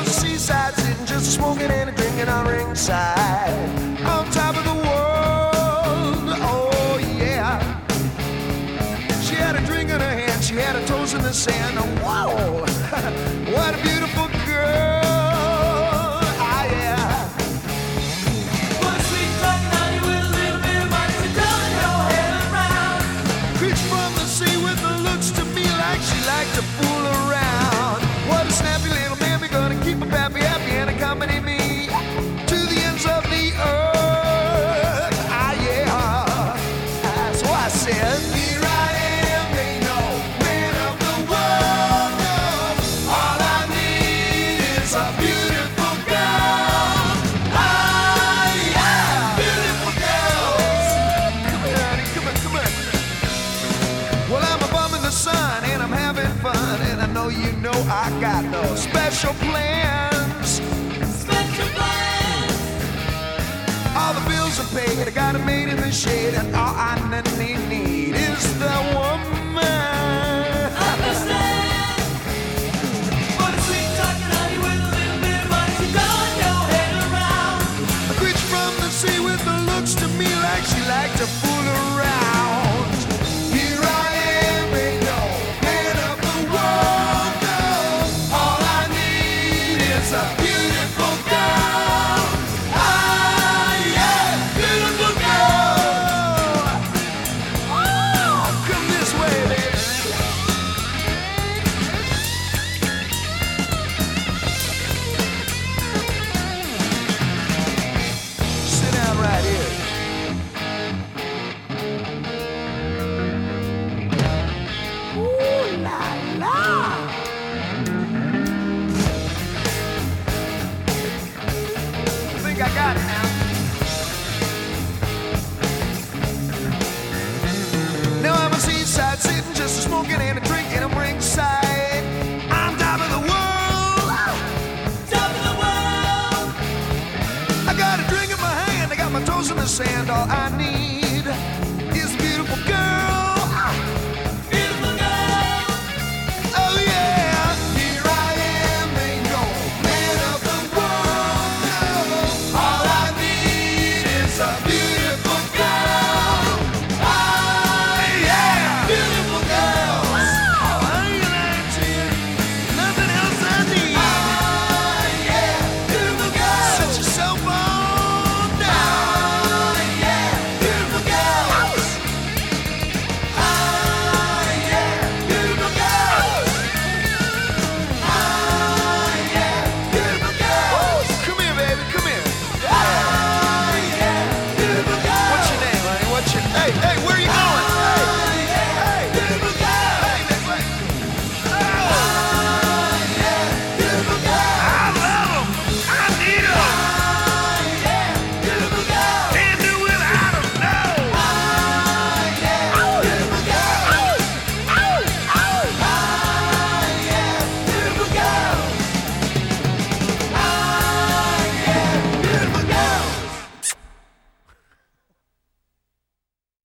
the seaside, sitting just smoking and a drinking on ringside, on top of the world. Oh yeah. She had a drink in her hand, she had her toes in the sand. Whoa, what a beautiful girl. Ah yeah. One sweet talking honey with a little bit of money to turn your head around. Creature from the sea with the looks to me like she liked to fool around. What a snappy little mammy, gonna keep her pappy happy and accompany me to the ends of the earth. Ah yeah. So I said, here I am, ain't no man of the world. No. All I need is a beautiful girl. Ah yeah, beautiful girls. Come here, honey, come on, come on. Well, I'm a bum in the sun and I'm having fun, and I know you know I got no special plans. Special plans. All the bills are paid, I got it made in the shade, and all I need is the woman.